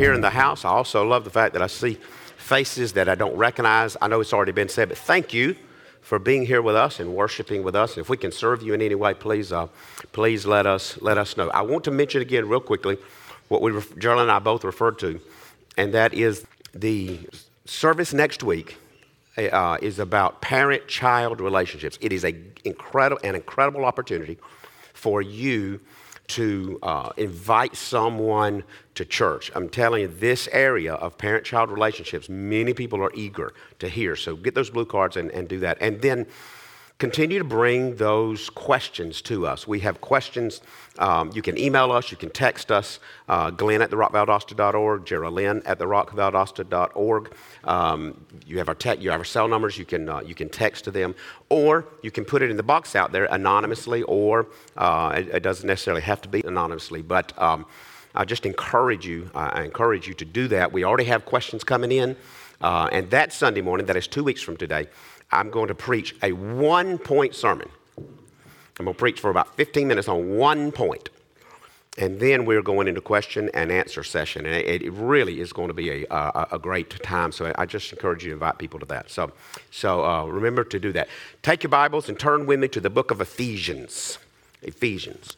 here in the house. I also love the fact that I see faces that I don't recognize. I know it's already been said, but thank you for being here with us and worshiping with us. If we can serve you in any way, please let us know. I want to mention again real quickly what Gerald and I both referred to, and that is the service next week is about parent-child relationships. It is an incredible opportunity for you to invite someone to church. I'm telling you, this area of parent-child relationships, many people are eager to hear. So get those blue cards and do that. And then continue to bring those questions to us. We have questions. You can email us. You can text us. Glenn at therockvaldosta.org, Geraldine at therockvaldosta.org. You have our cell numbers. You can text to them, or you can put it in the box out there anonymously, or it doesn't necessarily have to be anonymously. But I just encourage you. I encourage you to do that. We already have questions coming in, and that Sunday morning, that is 2 weeks from today, I'm going to preach a one-point sermon. I'm going to preach for about 15 minutes on one point. And then we're going into question and answer session. And it really is going to be a great time. So I just encourage you to invite people to that. So remember to do that. Take your Bibles and turn with me to the book of Ephesians. Ephesians.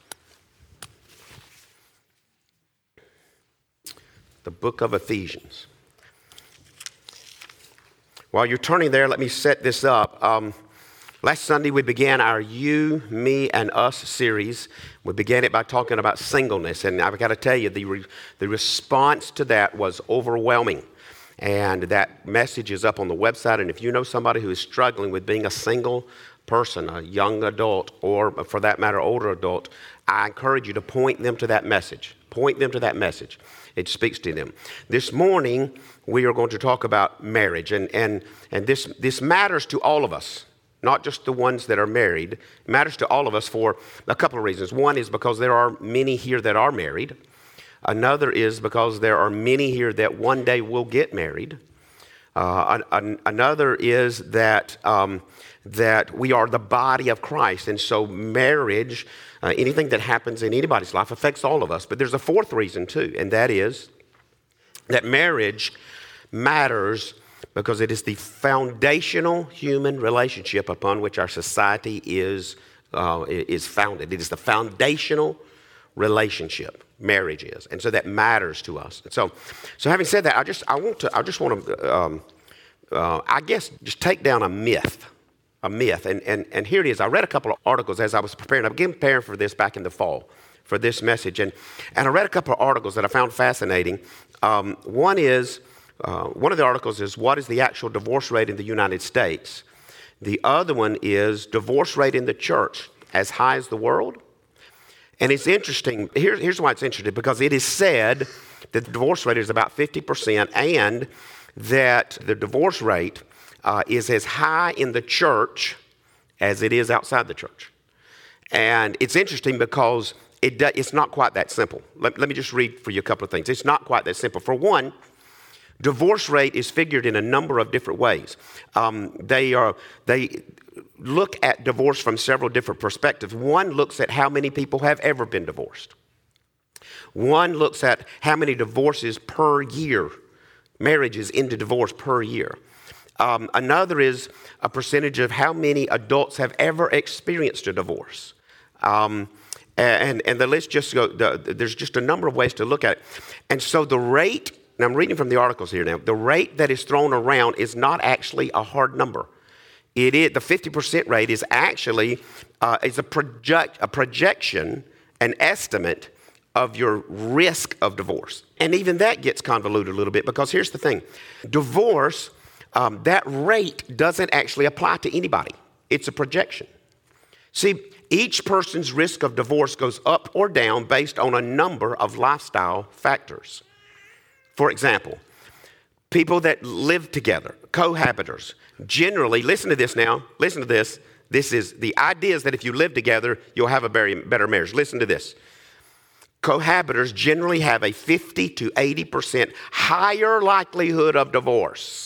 The book of Ephesians. While you're turning there, let me set this up. Last Sunday, we began our You, Me, and Us series. We began it by talking about singleness, and I've got to tell you, the response to that was overwhelming. And that message is up on the website, and if you know somebody who is struggling with being a single person, a young adult, or for that matter, older adult, I encourage you to point them to that message. Point them to that message. It speaks to them. This morning, we are going to talk about marriage, and this matters to all of us, not just the ones that are married. It matters to all of us for a couple of reasons. One is because there are many here that are married. Another is because there are many here that one day will get married. Another is that we are the body of Christ, and so marriage, anything that happens in anybody's life affects all of us. But there's a fourth reason too, and that is that marriage matters because it is the foundational human relationship upon which our society is founded. It is the foundational relationship, marriage is, and so that matters to us. And so having said that, I just want to just take down a myth. And here it is. I read a couple of articles as I was preparing. I began preparing for this back in the fall, for this message. And I read a couple of articles that I found fascinating. One of the articles is, what is the actual divorce rate in the United States? The other one is divorce rate in the church, as high as the world. And it's interesting. Here's why it's interesting, because it is said that the divorce rate is about 50%, and that the divorce rate is as high in the church as it is outside the church. And it's interesting because it's not quite that simple. Let me just read for you a couple of things. It's not quite that simple. For one, divorce rate is figured in a number of different ways. They look at divorce from several different perspectives. One looks at how many people have ever been divorced. One looks at how many divorces per year, marriages into divorce per year. Another is a percentage of how many adults have ever experienced a divorce. And the list just goes, there's just a number of ways to look at it. And so the rate, and I'm reading from the articles here now, the rate that is thrown around is not actually a hard number. It is, the 50% rate is actually is a projection, an estimate of your risk of divorce. And even that gets convoluted a little bit, because here's the thing. Divorce, that rate doesn't actually apply to anybody. It's a projection. See, each person's risk of divorce goes up or down based on a number of lifestyle factors. For example, people that live together, cohabitors, generally, listen to this now, listen to this. This is the idea is that if you live together, you'll have a better marriage. Listen to this. Cohabitors generally have a 50 to 80% higher likelihood of divorce.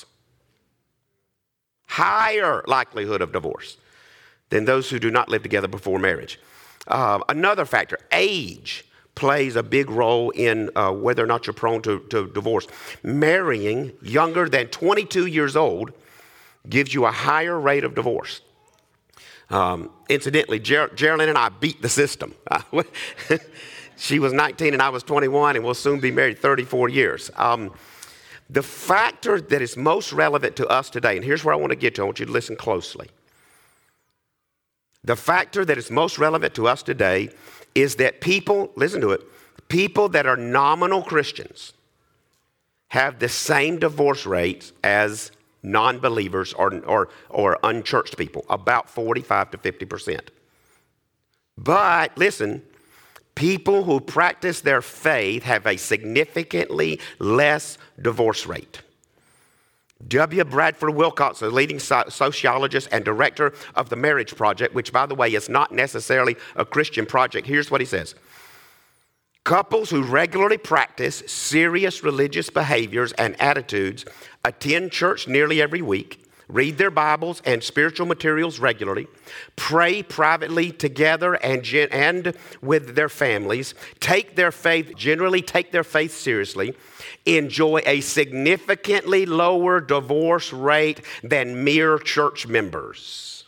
Higher likelihood of divorce than those who do not live together before marriage. Another factor, age plays a big role in whether or not you're prone to divorce. Marrying younger than 22 years old gives you a higher rate of divorce. Incidentally, Geraldine and I beat the system. She was 19 and I was 21, and we'll soon be married 34 years. The factor that is most relevant to us today, and here's where I want to get to, I want you to listen closely. The factor that is most relevant to us today is that people, listen to it, people that are nominal Christians have the same divorce rates as non-believers or unchurched people, about 45 to 50%. But listen, people who practice their faith have a significantly less divorce rate. W. Bradford Wilcox, a leading sociologist and director of the Marriage Project, which, by the way, is not necessarily a Christian project. Here's what he says. Couples who regularly practice serious religious behaviors and attitudes, attend church nearly every week, read their Bibles and spiritual materials regularly, pray privately together and with their families, generally take their faith seriously, enjoy a significantly lower divorce rate than mere church members,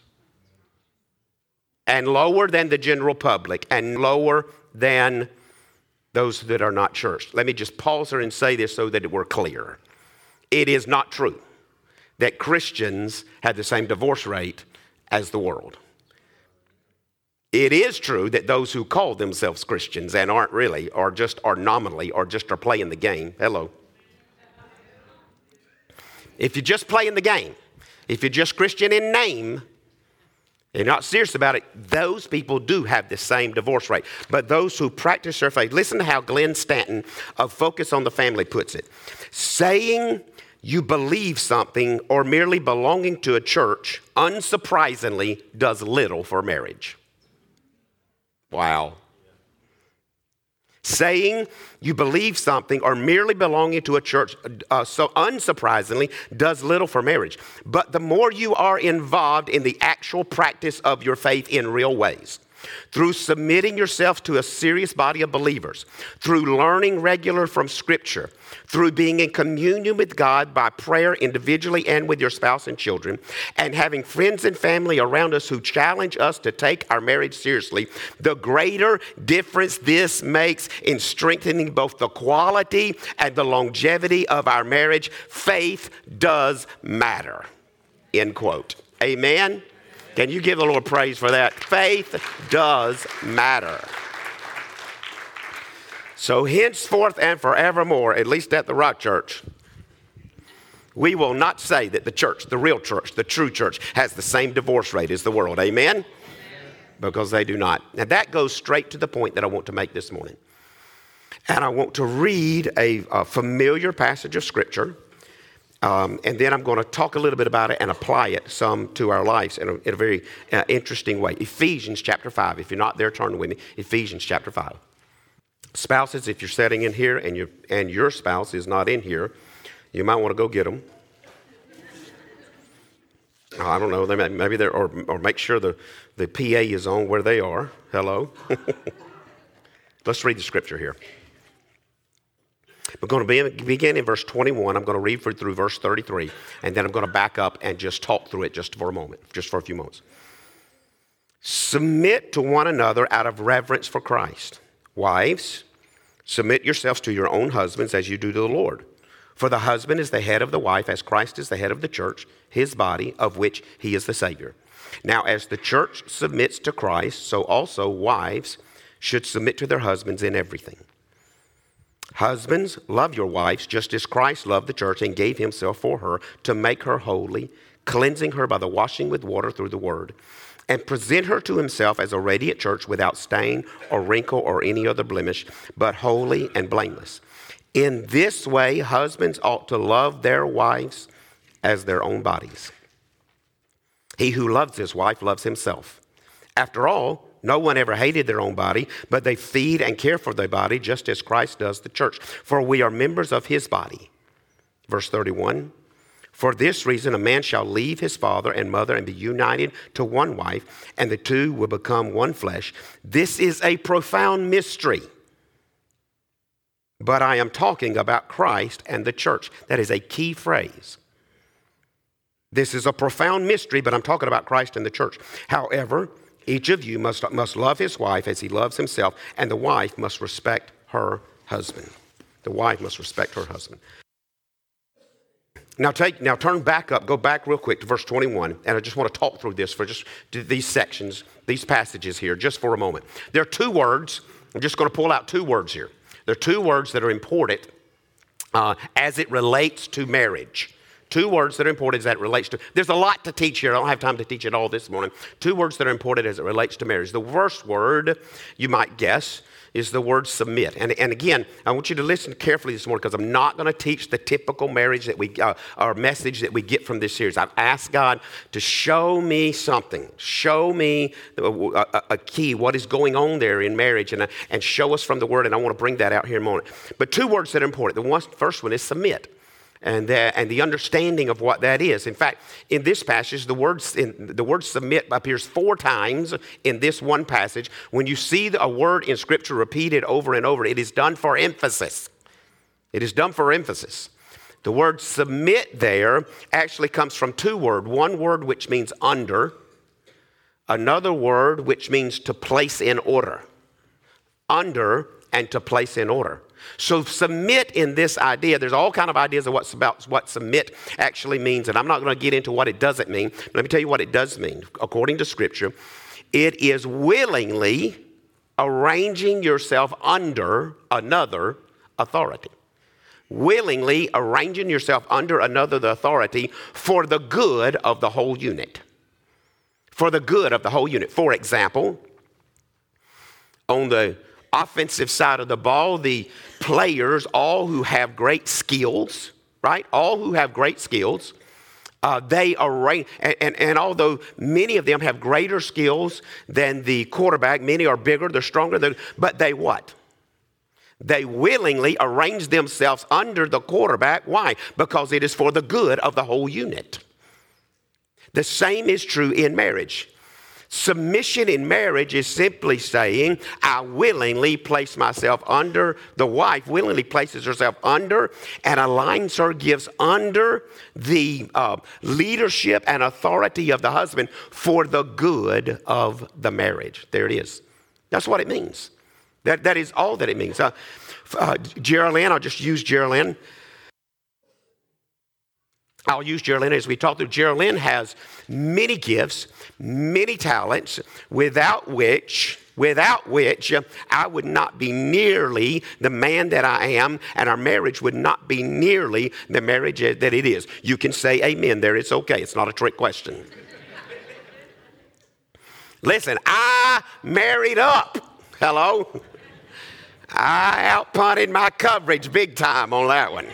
and lower than the general public, and lower than those that are not church. Let me just pause here and say this so that we're clear. It is not true that Christians have the same divorce rate as the world. It is true that those who call themselves Christians and aren't really, or just are nominally, or just are playing the game. Hello. If you're just playing the game, if you're just Christian in name, and not serious about it, those people do have the same divorce rate. But those who practice their faith, listen to how Glenn Stanton of Focus on the Family puts it. Saying you believe something or merely belonging to a church, unsurprisingly, does little for marriage. Wow. Saying you believe something or merely belonging to a church, so unsurprisingly, does little for marriage. But the more you are involved in the actual practice of your faith in real ways, through submitting yourself to a serious body of believers, through learning regular from Scripture, through being in communion with God by prayer individually and with your spouse and children, and having friends and family around us who challenge us to take our marriage seriously, the greater difference this makes in strengthening both the quality and the longevity of our marriage. Faith does matter. End quote. Amen? Can you give the Lord praise for that? Faith does matter. So henceforth and forevermore, at least at the Rock Church, we will not say that the church, the real church, the true church, has the same divorce rate as the world. Amen? Amen. Because they do not. Now that goes straight to the point that I want to make this morning. And I want to read a familiar passage of Scripture. And then I'm going to talk a little bit about it and apply it some to our lives in a very interesting way. Ephesians chapter 5. If you're not there, turn with me. Ephesians chapter 5. Spouses, if you're sitting in here and your spouse is not in here, you might want to go get them. I don't know. Maybe they're or make sure the PA is on where they are. Hello. Let's read the Scripture here. We're going to begin in verse 21. I'm going to read through verse 33, and then I'm going to back up and just talk through it just for a few moments. Submit to one another out of reverence for Christ. Wives, submit yourselves to your own husbands as you do to the Lord. For the husband is the head of the wife, as Christ is the head of the church, his body, of which he is the Savior. Now, as the church submits to Christ, so also wives should submit to their husbands in everything. Husbands, love your wives just as Christ loved the church and gave himself for her to make her holy, cleansing her by the washing with water through the word, and present her to himself as a radiant church without stain or wrinkle or any other blemish, but holy and blameless. In this way, husbands ought to love their wives as their own bodies. He who loves his wife loves himself. After all, no one ever hated their own body, but they feed and care for their body just as Christ does the church. For we are members of his body. Verse 31, for this reason a man shall leave his father and mother and be united to one wife, and the two will become one flesh. This is a profound mystery. but I am talking about Christ and the church. That is a key phrase. This is a profound mystery, but I'm talking about Christ and the church. However, each of you must love his wife as he loves himself, and the wife must respect her husband. The wife must respect her husband. Now turn back up, go back real quick to verse 21, and I just want to talk through this for just these sections, these passages here, just for a moment. There are two words. I'm just going to pull out two words here. There are two words that are important as it relates to marriage. Two words that are important as it relates to. There's a lot to teach here. I don't have time to teach it all this morning. Two words that are important as it relates to marriage. The first word, you might guess, is the word submit. And again, I want you to listen carefully this morning because I'm not going to teach the typical marriage that we, or message that we get from this series. I've asked God to show me something. Show me a key, what is going on there in marriage, and show us from the Word. And I want to bring that out here in a moment. But two words that are important. The first one is submit. And the understanding of what that is. In fact, in this passage, the word submit appears 4 times in this one passage. When you see a word in Scripture repeated over and over, it is done for emphasis. It is done for emphasis. The word submit there actually comes from 2 words. One word which means under, another word which means to place in order. Under and to place in order. So submit in this idea, there's all kind of ideas of what submit actually means, and I'm not going to get into what it doesn't mean. But let me tell you what it does mean. According to Scripture, it is willingly arranging yourself under another authority. Willingly arranging yourself under another authority for the good of the whole unit. For the good of the whole unit. For example, on the offensive side of the ball, the players, all who have great skills, right? All who have great skills, they arrange, and although many of them have greater skills than the quarterback, many are bigger, they're stronger, but they what? They willingly arrange themselves under the quarterback. Why? Because it is for the good of the whole unit. The same is true in marriage. Submission in marriage is simply saying, I willingly place myself under, the wife willingly places herself under and aligns her, gives under the leadership and authority of the husband for the good of the marriage. There it is. That's what it means. That is all that it means. Geraldine, I'll just use Geraldine. I'll use Geraldine as we talk through. Geraldine has many gifts, many talents, without which I would not be nearly the man that I am, and our marriage would not be nearly the marriage that it is. You can say amen there. It's okay. It's not a trick question. Listen, I married up. Hello? I outpunted my coverage big time on that one.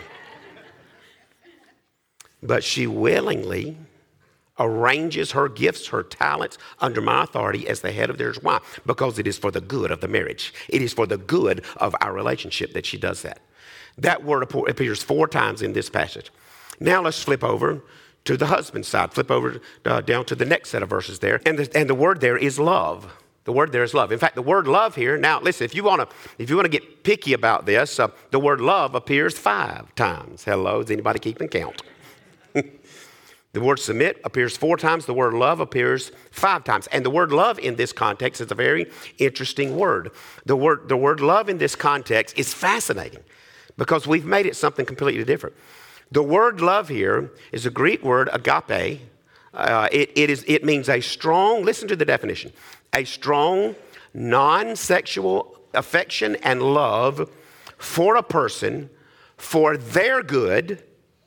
But she willingly arranges her gifts, her talents under my authority as the head of theirs. Why? Because it is for the good of the marriage. It is for the good of our relationship that she does that. That word appears 4 times in this passage. Now let's flip over to the husband's side. Flip over down to the next set of verses there. And the word there is love. The word there is love. In fact, the word love here, now listen, if you want to get picky about this, the word love appears 5 times. Hello, is anybody keeping count? The word submit appears 4 times. The word love appears 5 times. And the word love in this context is a very interesting word. The word love in this context is fascinating because we've made it something completely different. The word love here is a Greek word, agape. It means a strong, listen to the definition, a strong, non-sexual affection and love for a person for their good,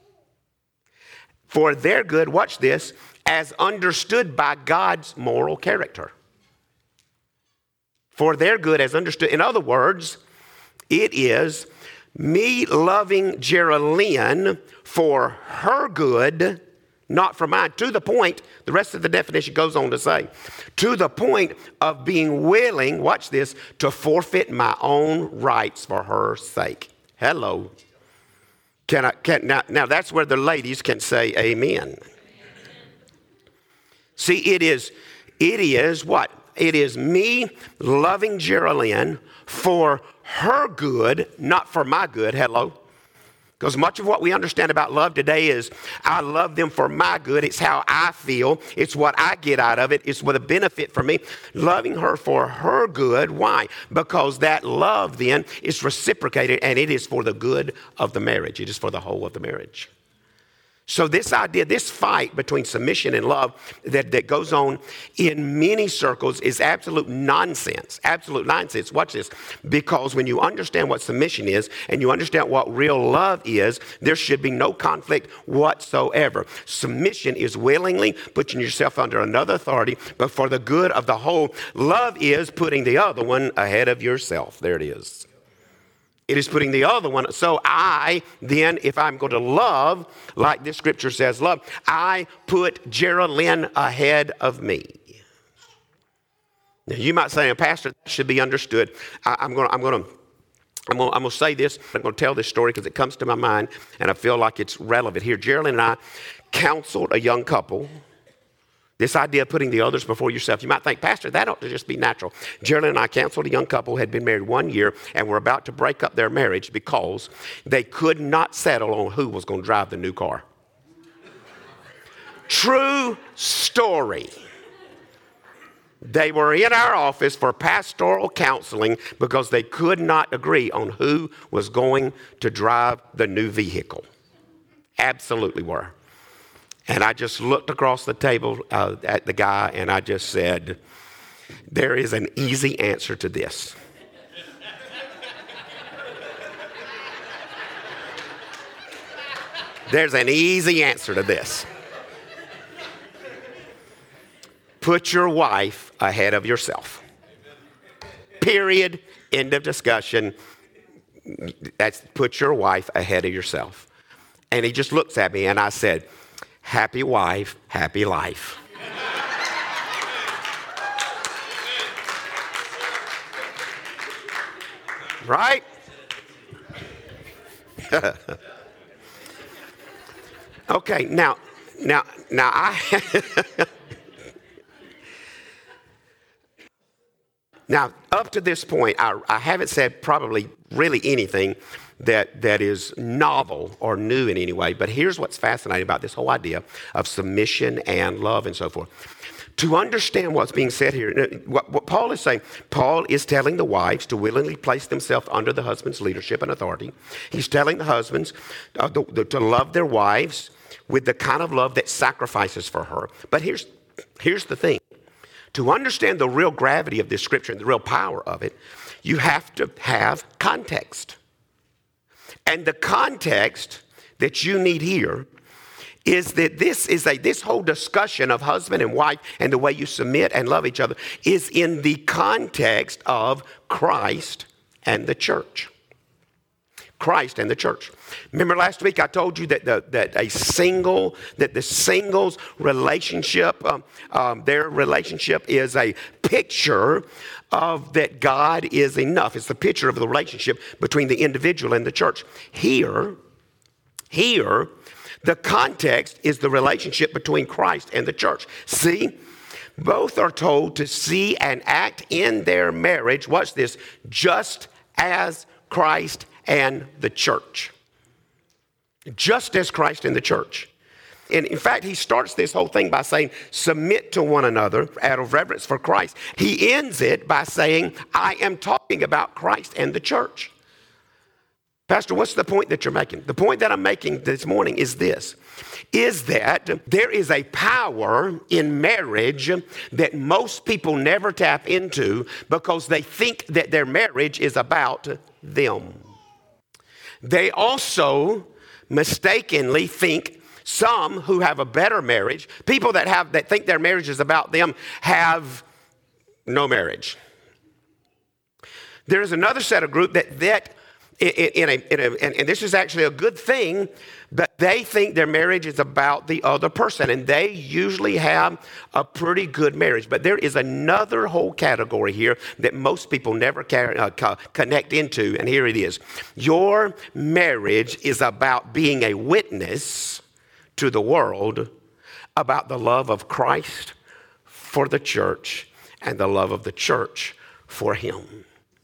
watch this, as understood by God's moral character. For their good as understood. In other words, it is me loving Geraldine for her good, not for mine. To the point, the rest of the definition goes on to say, to the point of being willing, watch this, to forfeit my own rights for her sake. Hello. Now that's where the ladies can say amen. See, it is what? It is me loving Geraldine for her good, not for my good. Hello. Because much of what we understand about love today is I love them for my good. It's how I feel. It's what I get out of it. It's what a benefit for me. Loving her for her good. Why? Because that love then is reciprocated and it is for the good of the marriage. It is for the whole of the marriage. So this idea, this fight between submission and love that goes on in many circles is absolute nonsense. Absolute nonsense. Watch this. Because when you understand what submission is and you understand what real love is, there should be no conflict whatsoever. Submission is willingly putting yourself under another authority, but for the good of the whole. Love is putting the other one ahead of yourself. There it is. It is putting the other one. So I then, if I'm going to love, like this scripture says, love, I put Geraldine ahead of me. Now you might say, Pastor, that should be understood. I'm going to say this. I'm going to tell this story because it comes to my mind and I feel like it's relevant here. Geraldine and I counseled a young couple. This idea of putting the others before yourself. You might think, Pastor, that ought to just be natural. Geraldine and I counseled a young couple who had been married 1 year and were about to break up their marriage because they could not settle on who was going to drive the new car. True story. They were in our office for pastoral counseling because they could not agree on who was going to drive the new vehicle. Absolutely were. And I just looked across the table at the guy and I just said, there is an easy answer to this. There's an easy answer to this. Put your wife ahead of yourself. Period. End of discussion. That's put your wife ahead of yourself. And he just looks at me and I said, happy wife, happy life. Right? Okay, now Now, up to this point, I haven't said probably really anything that is novel or new in any way, but here's what's fascinating about this whole idea of submission and love and so forth. To understand what's being said here, what Paul is saying, Paul is telling the wives to willingly place themselves under the husband's leadership and authority. He's telling the husbands to love their wives with the kind of love that sacrifices for her. But here's the thing. To understand the real gravity of this scripture and the real power of it, you have to have context. And the context that you need here is that this whole discussion of husband and wife and the way you submit and love each other is in the context of Christ and the church. Christ and the church. Remember last week I told you that the singles relationship, their relationship is a picture of that God is enough. It's the picture of the relationship between the individual and the church. Here, the context is the relationship between Christ and the church. See, both are told to see and act in their marriage, watch this, just as Christ and the church. Just as Christ and the church. And in fact, he starts this whole thing by saying, submit to one another out of reverence for Christ. He ends it by saying, I am talking about Christ and the church. Pastor, what's the point that you're making? The point that I'm making this morning is this, is that there is a power in marriage that most people never tap into because they think that their marriage is about them. They also mistakenly think some who have a better marriage, people that think their marriage is about them, have no marriage. There is another set of group that and this is actually a good thing, but they think their marriage is about the other person, and they usually have a pretty good marriage. But there is another whole category here that most people never connect into, and here it is. Your marriage is about being a witness to the world about the love of Christ for the church and the love of the church for him.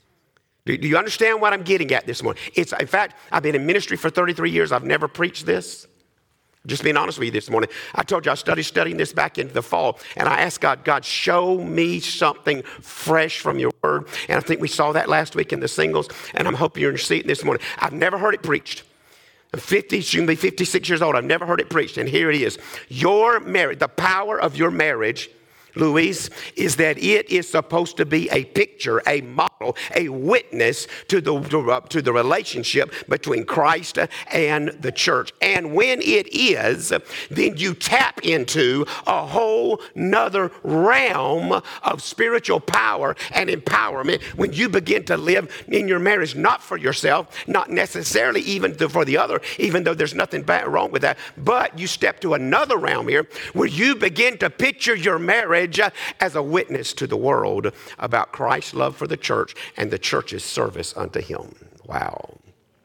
Do you understand what I'm getting at this morning? In fact, I've been in ministry for 33 years. I've never preached this. Just being honest with you this morning. I told you I started studying this back in the fall, and I asked God, show me something fresh from your word. And I think we saw that last week in the singles, and I'm hoping you're seeing it this morning. I've never heard it preached. I'm 50, soon be 56 years old. I've never heard it preached, and here it is. Your marriage, the power of your marriage, Louise, is that it is supposed to be a picture, a model, a witness to the relationship between Christ and the church. And when it is, then you tap into a whole nother realm of spiritual power and empowerment when you begin to live in your marriage, not for yourself, not necessarily even for the other, even though there's nothing wrong with that, but you step to another realm here where you begin to picture your marriage as a witness to the world about Christ's love for the church and the church's service unto him. Wow.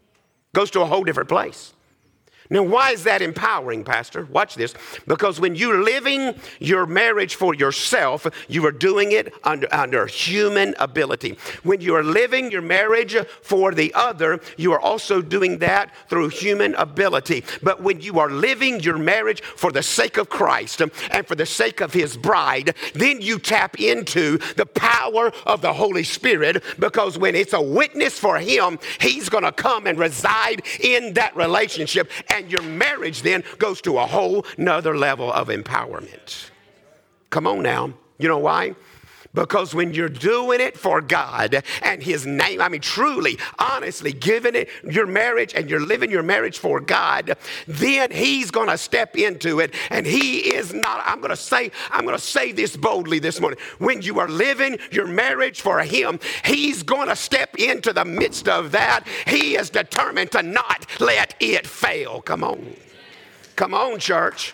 Goes to a whole different place. Now, why is that empowering, Pastor? Watch this. Because when you're living your marriage for yourself, you are doing it under human ability. When you are living your marriage for the other, you are also doing that through human ability. But when you are living your marriage for the sake of Christ and for the sake of his bride, then you tap into the power of the Holy Spirit, because when it's a witness for him, he's going to come and reside in that relationship. And your marriage then goes to a whole nother level of empowerment. Come on now. You know why? Because when you're doing it for God and his name, truly, honestly, giving it your marriage and you're living your marriage for God, then he's going to step into it. And he is not, I'm going to say this boldly this morning. When you are living your marriage for him, he's going to step into the midst of that. He is determined to not let it fail. Come on. Come on, church.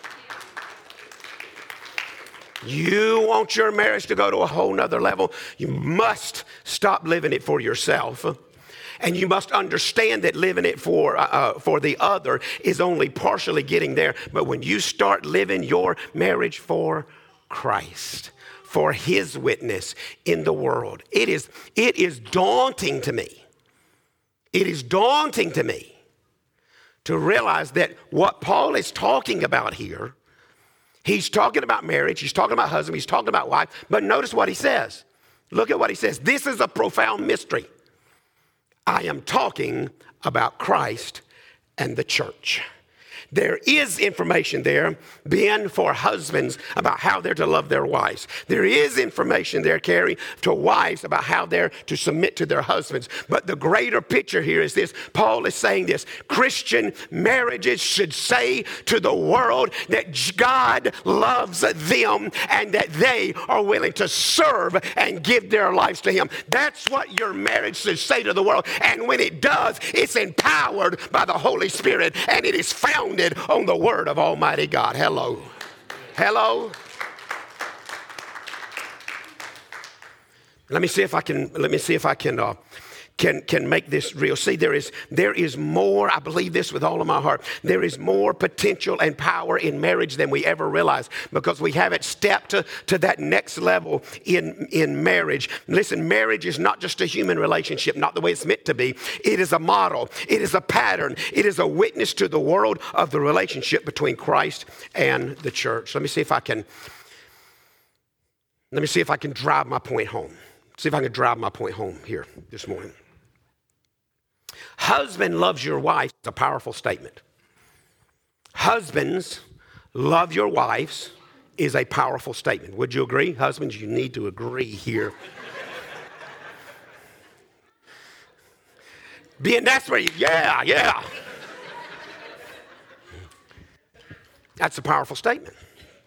You want your marriage to go to a whole nother level, you must stop living it for yourself. And you must understand that living it for the other is only partially getting there. But when you start living your marriage for Christ, for his witness in the world, it is daunting to me. It is daunting to me to realize that what Paul is talking about here, he's talking about marriage, he's talking about husband, he's talking about wife, but notice what he says. Look at what he says. This is a profound mystery. I am talking about Christ and the church. There is information there, Ben, for husbands about how they're to love their wives. There is information there, Carrie, to wives about how they're to submit to their husbands. But the greater picture here is this. Paul is saying this. Christian marriages should say to the world that God loves them and that they are willing to serve and give their lives to him. That's what your marriage should say to the world. And when it does, it's empowered by the Holy Spirit, and it is founded on the word of Almighty God. Hello. Hello. Let me see if I can make this real. See, there is more. I believe this with all of my heart. There is more potential and power in marriage than we ever realized, because we haven't stepped to that next level in marriage. Listen, marriage is not just a human relationship, not the way it's meant to be. It is a model. It is a pattern. It is a witness to the world of the relationship between Christ and the church. Let me see if I can drive my point home. See if I can drive my point home here this morning. Husband loves your wife is a powerful statement. Husbands love your wives is a powerful statement. Would you agree? Husbands, you need to agree here. Being that's where yeah. That's a powerful statement.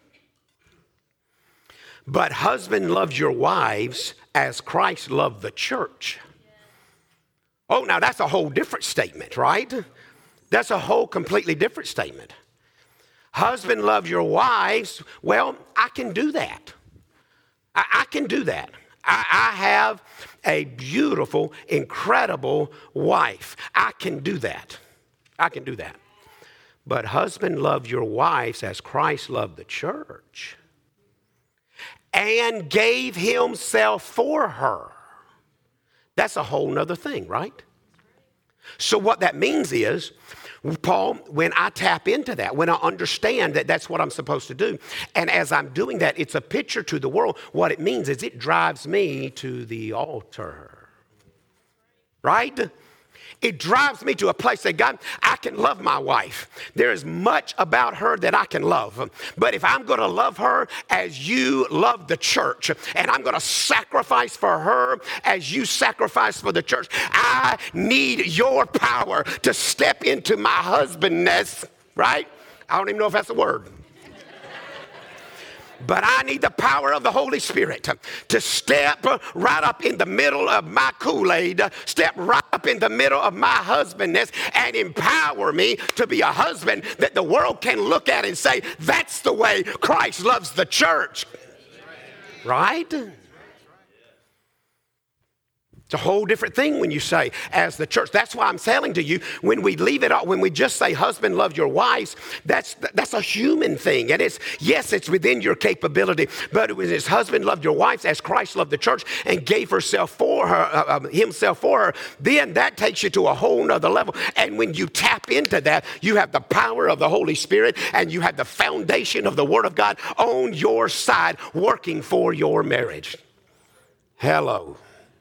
But husband loves your wives as Christ loved the church. Oh, now that's a whole different statement, right? That's a whole completely different statement. Husband love your wives. Well, I can do that. I can do that. I have a beautiful, incredible wife. I can do that. I can do that. But husband love your wives as Christ loved the church. and gave himself for her. That's a whole nother thing, right? So what that means is, Paul, when I tap into that, when I understand that that's what I'm supposed to do, and as I'm doing that, it's a picture to the world. What it means is it drives me to the altar, right? It drives me to a place that, God, I can love my wife. There is much about her that I can love. But if I'm going to love her as you love the church, and I'm going to sacrifice for her as you sacrifice for the church, I need your power to step into my husbandness, right? I don't even know if that's a word. But I need the power of the Holy Spirit to step right up in the middle of my Kool-Aid, step right up in the middle of my husbandness, and empower me to be a husband that the world can look at and say, that's the way Christ loves the church. Right? It's a whole different thing when you say, as the church. That's why I'm telling to you, when we leave it all, when we just say, husband, love your wives, that's a human thing. And it's within your capability. But when his husband loved your wives as Christ loved the church and gave himself for her, then that takes you to a whole nother level. And when you tap into that, you have the power of the Holy Spirit and you have the foundation of the Word of God on your side working for your marriage. Hello.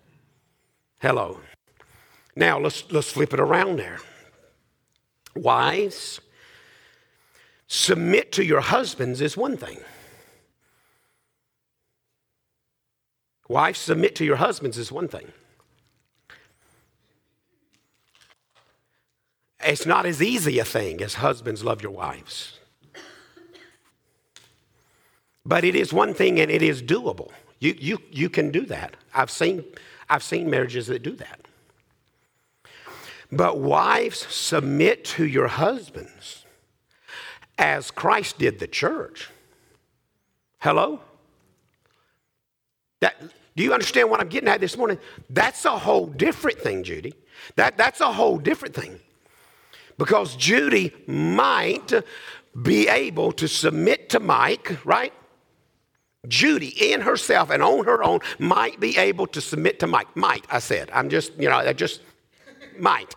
Now, let's flip it around there. Wives, submit to your husbands is one thing. Wives, submit to your husbands is one thing. It's not as easy a thing as husbands love your wives. But it is one thing and it is doable. You can do that. I've seen marriages that do that. But wives, submit to your husbands as Christ did the church. Hello? Do you understand what I'm getting at this morning? That's a whole different thing, Judy. That's a whole different thing. Because Judy might be able to submit to Mike, right? Judy in herself and on her own might be able to submit to Mike. Might, I said. I just might.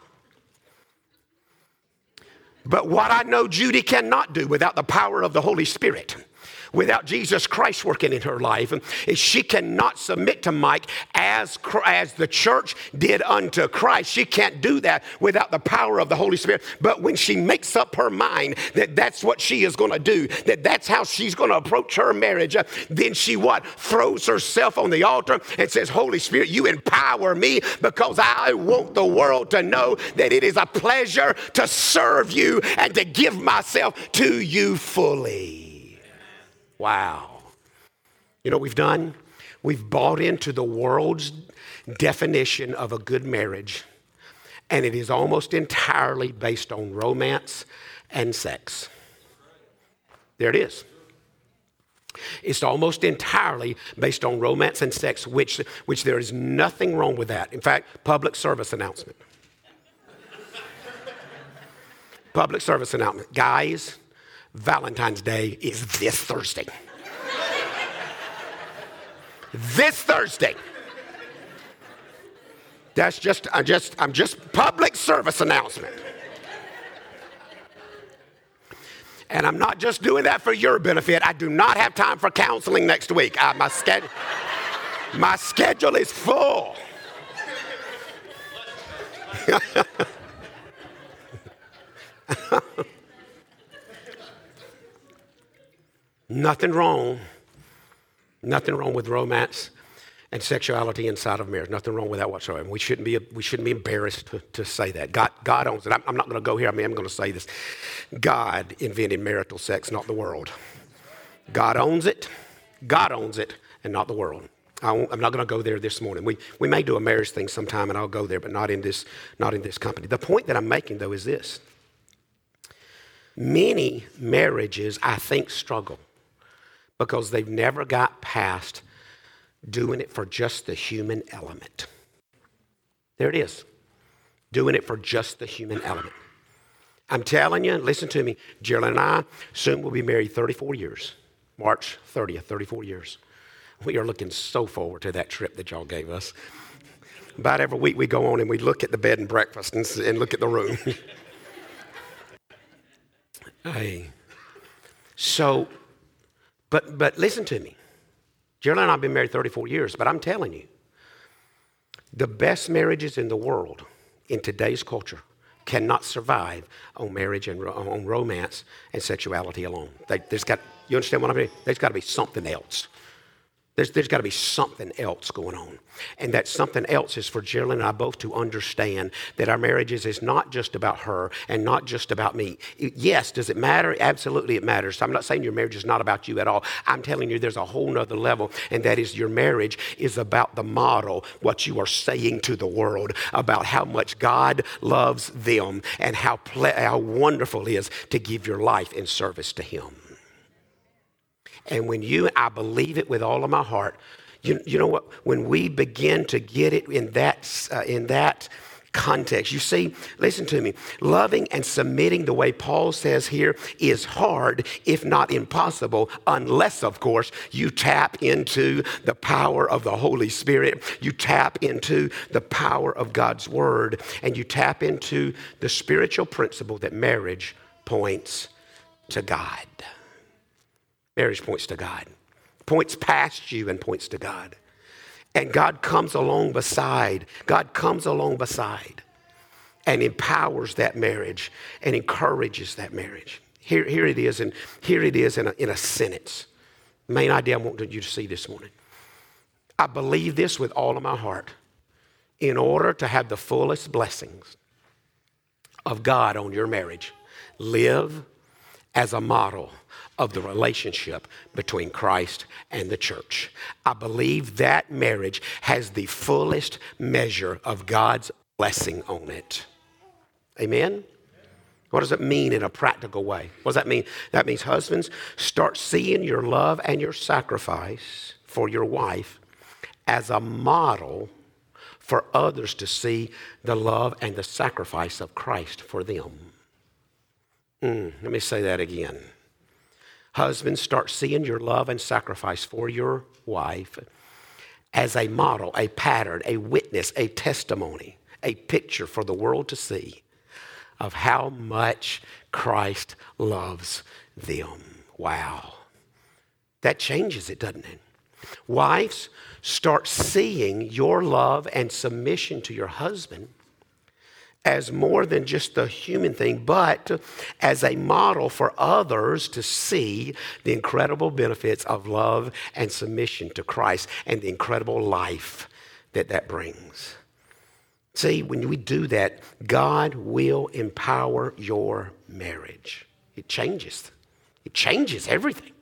But what I know Judy cannot do without the power of the Holy Spirit, without Jesus Christ working in her life, is she cannot submit to Mike as the church did unto Christ. She can't do that without the power of the Holy Spirit. But when she makes up her mind that that's what she is going to do, that that's how she's going to approach her marriage, then she throws herself on the altar and says, Holy Spirit, you empower me because I want the world to know that it is a pleasure to serve you and to give myself to you fully. Wow. You know what we've done? We've bought into the world's definition of a good marriage, and it is almost entirely based on romance and sex. There it is. It's almost entirely based on romance and sex, which there is nothing wrong with that. In fact, public service announcement. Public service announcement. Guys, Valentine's Day is this Thursday. This Thursday. I'm just public service announcement. And I'm not just doing that for your benefit. I do not have time for counseling next week. My schedule is full. Nothing wrong with romance and sexuality inside of marriage. Nothing wrong with that whatsoever. We shouldn't be embarrassed to say that. God owns it. I'm not going to go here. I'm going to say this. God invented marital sex, not the world. God owns it. God owns it, and not the world. I'm not going to go there this morning. We may do a marriage thing sometime, and I'll go there, but not in this company. The point that I'm making, though, is this. Many marriages, I think, struggle because they've never got past doing it for just the human element. There it is. Doing it for just the human element. I'm telling you, listen to me, Geraldine and I soon will be married 34 years. March 30th, 34 years. We are looking so forward to that trip that y'all gave us. About every week we go on and we look at the bed and breakfast and look at the room. Hey. So, but listen to me. Geraldine and I have been married 34 years, but I'm telling you, the best marriages in the world in today's culture cannot survive on marriage and on romance and sexuality alone. You understand what I mean? There's got to be something else. There's got to be something else going on. And that something else is for Geraldine and I both to understand that our marriages is not just about her and not just about me. Yes, does it matter? Absolutely it matters. I'm not saying your marriage is not about you at all. I'm telling you there's a whole nother level, and that is your marriage is about the model, what you are saying to the world about how much God loves them and how wonderful it is to give your life in service to Him. And when I believe it with all of my heart, you know what? When we begin to get it in that context, you see, listen to me, loving and submitting the way Paul says here is hard, if not impossible, unless, of course, you tap into the power of the Holy Spirit, you tap into the power of God's Word, and you tap into the spiritual principle that marriage points to God. Marriage points to God, points past you and points to God. And God comes along beside and empowers that marriage and encourages that marriage. Here it is in a sentence. Main idea I want you to see this morning. I believe this with all of my heart. In order to have the fullest blessings of God on your marriage, live as a model of the relationship between Christ and the church. I believe that marriage has the fullest measure of God's blessing on it. Amen? What does it mean in a practical way? What does that mean? That means husbands, start seeing your love and your sacrifice for your wife as a model for others to see the love and the sacrifice of Christ for them. Let me say that again. Husbands, start seeing your love and sacrifice for your wife as a model, a pattern, a witness, a testimony, a picture for the world to see of how much Christ loves them. Wow. That changes it, doesn't it? Wives, start seeing your love and submission to your husband as more than just a human thing, but as a model for others to see the incredible benefits of love and submission to Christ and the incredible life that brings. See, when we do that, God will empower your marriage. It changes everything.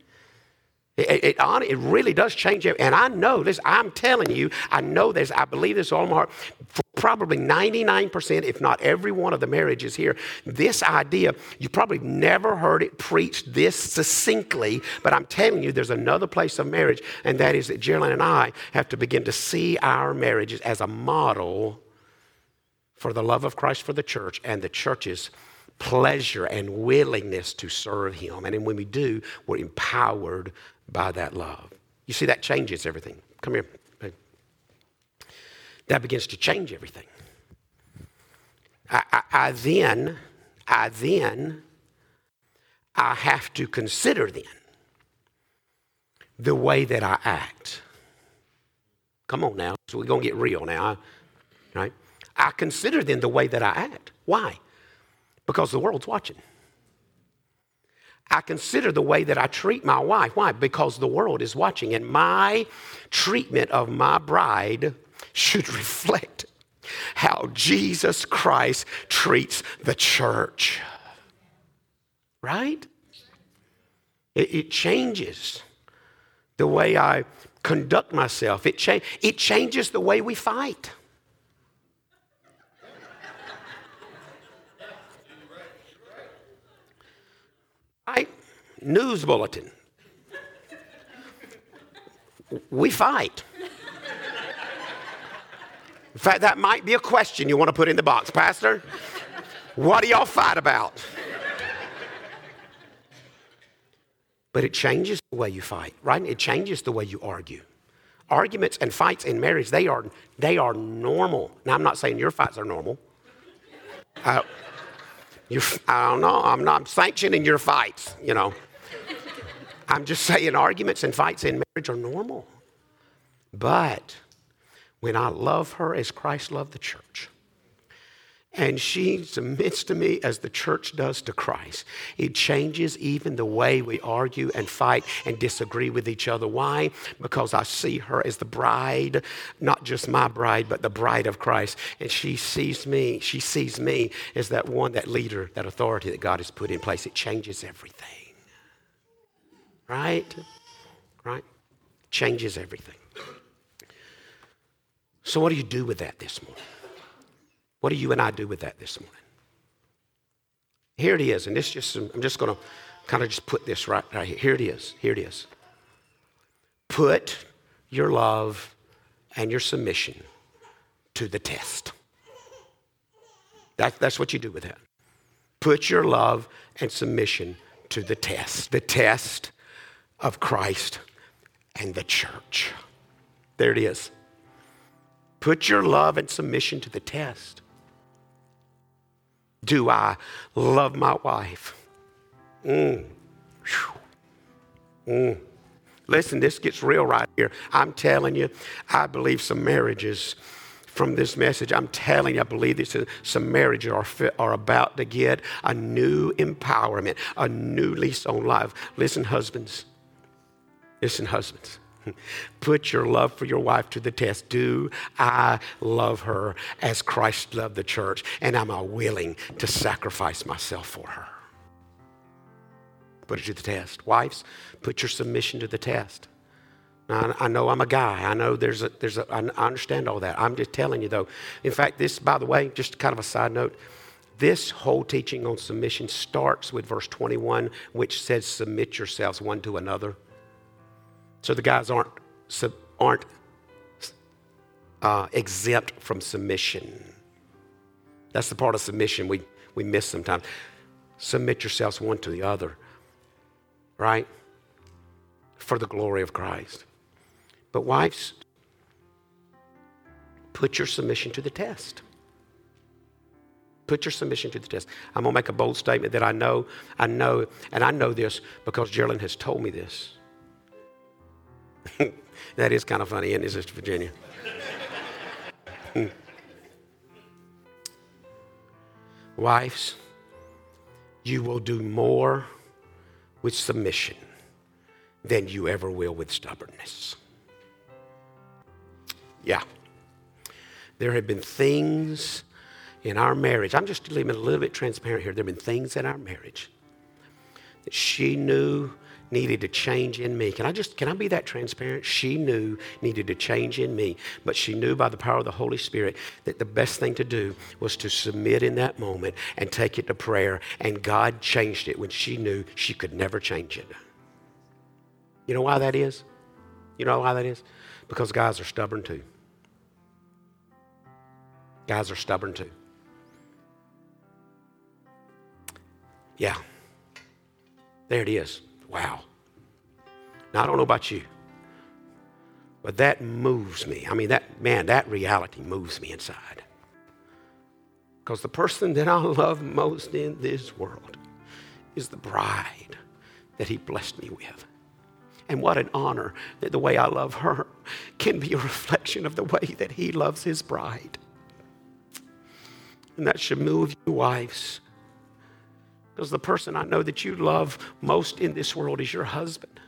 It really does change everything. And I know this, I'm telling you, I know this, I believe this with all my heart. For probably 99%, if not every one of the marriages here, this idea, you probably never heard it preached this succinctly, but I'm telling you, there's another place of marriage, and that is that Geraldine and I have to begin to see our marriages as a model for the love of Christ for the church and the church's pleasure and willingness to serve Him. And then when we do, we're empowered by that love. You see, that changes everything. Come here. That begins to change everything. I have to consider then the way that I act. Come on now. So we're going to get real now, right? I consider then the way that I act. Why? Because the world's watching. I consider the way that I treat my wife. Why? Because the world is watching, and my treatment of my bride should reflect how Jesus Christ treats the church. Right? It changes the way I conduct myself. It changes the way we fight. Right? News bulletin. We fight. In fact, that might be a question you want to put in the box. Pastor, what do y'all fight about? But it changes the way you fight, right? It changes the way you argue. Arguments and fights in marriage, they are normal. Now, I'm not saying your fights are normal. I don't know. I'm not sanctioning your fights, you know. I'm just saying arguments and fights in marriage are normal. But when I love her as Christ loved the church, and she submits to me as the church does to Christ, it changes even the way we argue and fight and disagree with each other. Why? Because I see her as the bride, not just my bride, but the bride of Christ. And she sees me as that one, that leader, that authority that God has put in place. It changes everything. Right? Right? Changes everything. So what do you do with that this morning? What do you and I do with that this morning? Here it is, and this I'm just going to kind of just put this right here. Here it is. Here it is. Put your love and your submission to the test. That's what you do with that. Put your love and submission to the test. The test of Christ and the church. There it is. Put your love and submission to the test. Do I love my wife? Listen, this gets real right here. I'm telling you, I believe some marriages from this message, I'm telling you, I believe this, some marriages are about to get a new empowerment, a new lease on life. Listen, husbands. Listen, husbands. Put your love for your wife to the test. Do I love her as Christ loved the church? And am I willing to sacrifice myself for her? Put it to the test. Wives, put your submission to the test. Now, I know I'm a guy. I know I understand all that. I'm just telling you though. In fact, this, by the way, just kind of a side note, this whole teaching on submission starts with verse 21, which says, submit yourselves one to another. So the guys aren't exempt from submission. That's the part of submission we miss sometimes. Submit yourselves one to the other, right? For the glory of Christ. But wives, put your submission to the test. Put your submission to the test. I'm going to make a bold statement that I know, and I know this because Geraldine has told me this. That is kind of funny, isn't it, Sister Virginia? Wives, you will do more with submission than you ever will with stubbornness. Yeah. There have been things in our marriage. I'm just being a little bit transparent here. There have been things in our marriage that she knew needed to change in me. Can I be that transparent? She knew needed to change in me, but she knew by the power of the Holy Spirit that the best thing to do was to submit in that moment and take it to prayer, and God changed it when she knew she could never change it. You know why that is? You know why that is? Because guys are stubborn too. Guys are stubborn too. Yeah. There it is. Wow. Now, I don't know about you, but that moves me. I mean, that reality moves me inside. Because the person that I love most in this world is the bride that he blessed me with. And what an honor that the way I love her can be a reflection of the way that he loves his bride. And that should move you, wives. Because the person I know that you love most in this world is your husband.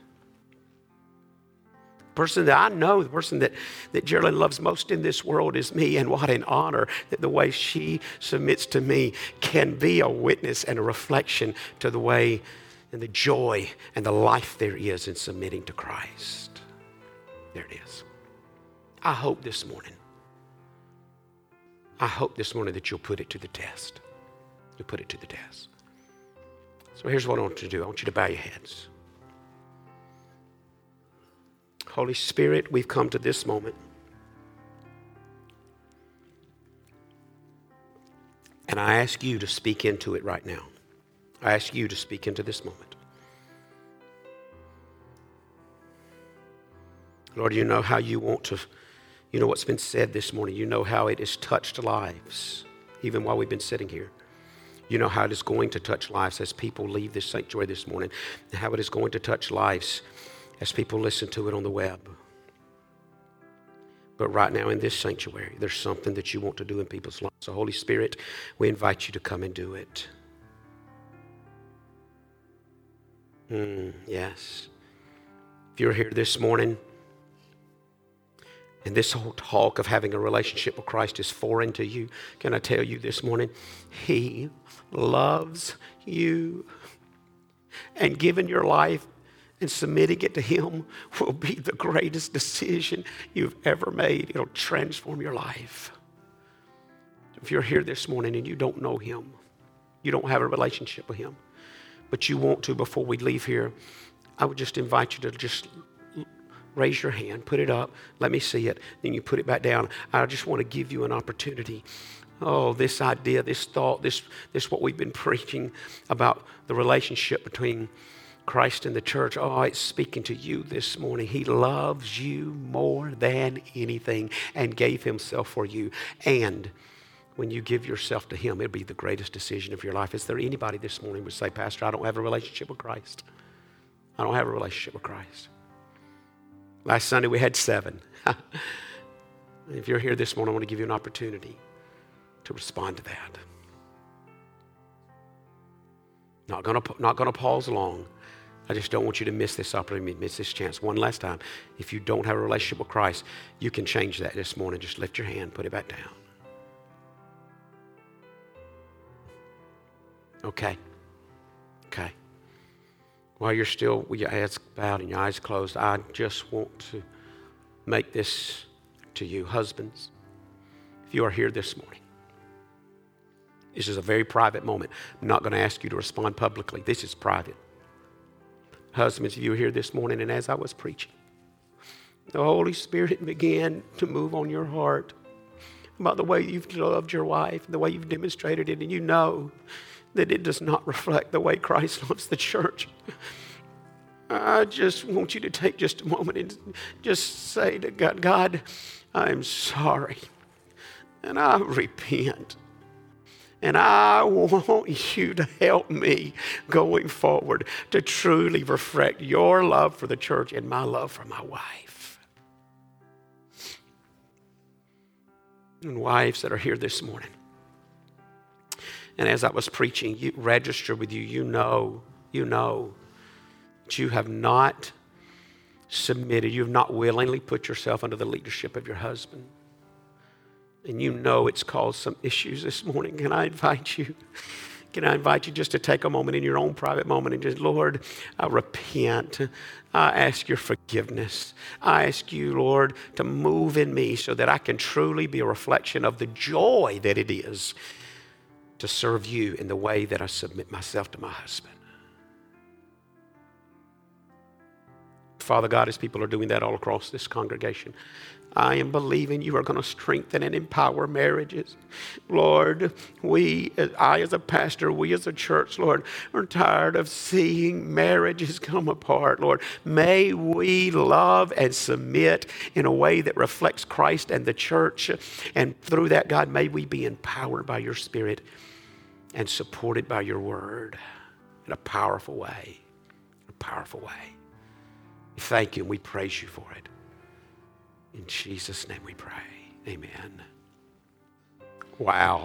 The person that I know, the person that Geraldine loves most in this world is me. And what an honor that the way she submits to me can be a witness and a reflection to the way and the joy and the life there is in submitting to Christ. There it is. I hope this morning that you'll put it to the test. You'll put it to the test. So here's what I want you to do. I want you to bow your heads. Holy Spirit, we've come to this moment. And I ask you to speak into it right now. I ask you to speak into this moment. Lord, you know how you want to, you know what's been said this morning. You know how it has touched lives, even while we've been sitting here. You know how it is going to touch lives as people leave this sanctuary this morning, and how it is going to touch lives as people listen to it on the web. But right now in this sanctuary, there's something that you want to do in people's lives. So Holy Spirit, we invite you to come and do it. Yes. If you're here this morning, and this whole talk of having a relationship with Christ is foreign to you, can I tell you this morning, He loves you. And giving your life and submitting it to Him will be the greatest decision you've ever made. It'll transform your life. If you're here this morning and you don't know Him, you don't have a relationship with Him, but you want to before we leave here, I would just invite you to just raise your hand, put it up, let me see it, then you put it back down. I just want to give you an opportunity. Oh, this idea, this thought, this what we've been preaching about the relationship between Christ and the church. Oh, it's speaking to you this morning. He loves you more than anything and gave Himself for you. And when you give yourself to Him, it'll be the greatest decision of your life. Is there anybody this morning who would say, Pastor, I don't have a relationship with Christ? I don't have a relationship with Christ. Last Sunday we had 7. If you're here this morning, I want to give you an opportunity to respond to that. Not gonna pause long. I just don't want you to miss this opportunity, miss this chance. One last time. If you don't have a relationship with Christ, you can change that this morning. Just lift your hand, put it back down. Okay. While you're still with your heads bowed and your eyes closed, I just want to make this to you, husbands. If you are here this morning, this is a very private moment. I'm not going to ask you to respond publicly. This is private. Husbands, if you are here this morning, and as I was preaching, the Holy Spirit began to move on your heart about the way you've loved your wife, the way you've demonstrated it, and you know that it does not reflect the way Christ loves the church. I just want you to take just a moment and just say to God, God, I'm sorry, and I repent. And I want you to help me going forward to truly reflect your love for the church and my love for my wife. And wives that are here this morning, and as I was preaching, you register with you know that you have not submitted, you have not willingly put yourself under the leadership of your husband. And you know it's caused some issues this morning. Can I invite you just to take a moment in your own private moment and just, Lord, I repent. I ask your forgiveness. I ask you, Lord, to move in me so that I can truly be a reflection of the joy that it is to serve you in the way that I submit myself to my husband. Father God, as people are doing that all across this congregation, I am believing you are going to strengthen and empower marriages. Lord, I as a pastor, we as a church, Lord, are tired of seeing marriages come apart, Lord. May we love and submit in a way that reflects Christ and the church. And through that, God, may we be empowered by your Spirit and supported by your word in a powerful way. Thank you, and we praise you for it. In Jesus' name we pray. Amen. Wow.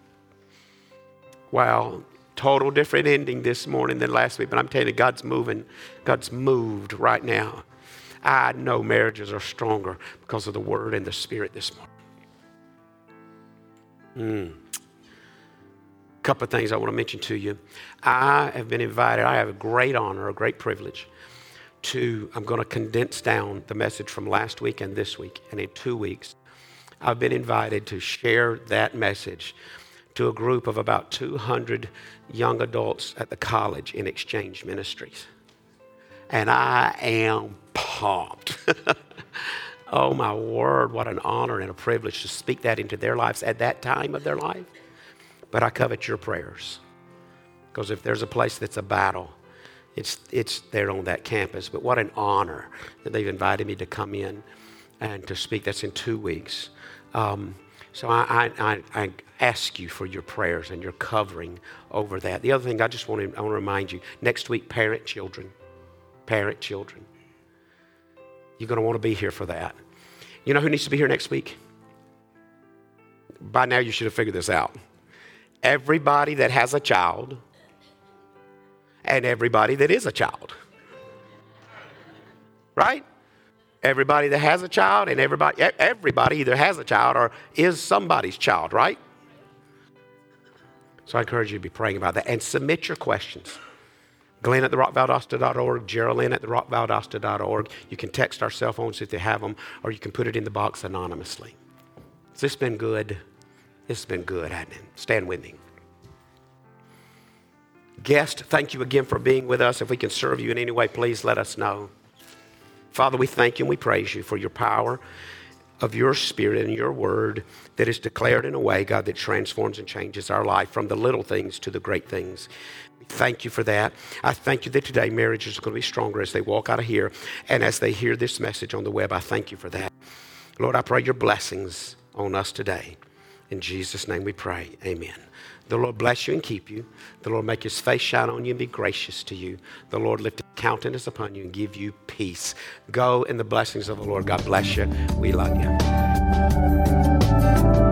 Total different ending this morning than last week, but I'm telling you, God's moving. God's moved right now. I know marriages are stronger because of the word and the Spirit this morning. A couple of things I want to mention to you. I have been invited. I have a great honor, a great privilege I'm going to condense down the message from last week and this week. And in 2 weeks, I've been invited to share that message to a group of about 200 young adults at the college in Exchange Ministries. And I am pumped. Oh my word, what an honor and a privilege to speak that into their lives at that time of their life. But I covet your prayers. Because if there's a place that's a battle, It's there on that campus. But what an honor that they've invited me to come in and to speak. That's in 2 weeks. So I ask you for your prayers and your covering over that. The other thing I want to remind you, next week, parent children. Parent children. You're going to want to be here for that. You know who needs to be here next week? By now you should have figured this out. Everybody that has a child and everybody that is a child. Right? Everybody that has a child and everybody either has a child or is somebody's child, right? So I encourage you to be praying about that and submit your questions. Glenn at therockvaldosta.org, Geraldine at therockvaldosta.org. You can text our cell phones if they have them, or you can put it in the box anonymously. Has this been good? This has been good, hasn't it? Stand with me. Guest, thank you again for being with us. If we can serve you in any way, please let us know. Father, we thank you and we praise you for your power of your Spirit and your word that is declared in a way, God, that transforms and changes our life from the little things to the great things. We thank you for that. I thank you that today marriages are going to be stronger as they walk out of here and as they hear this message on the web. I thank you for that. Lord, I pray your blessings on us today. In Jesus' name we pray. Amen. The Lord bless you and keep you. The Lord make his face shine on you and be gracious to you. The Lord lift his countenance upon you and give you peace. Go in the blessings of the Lord. God bless you. We love you.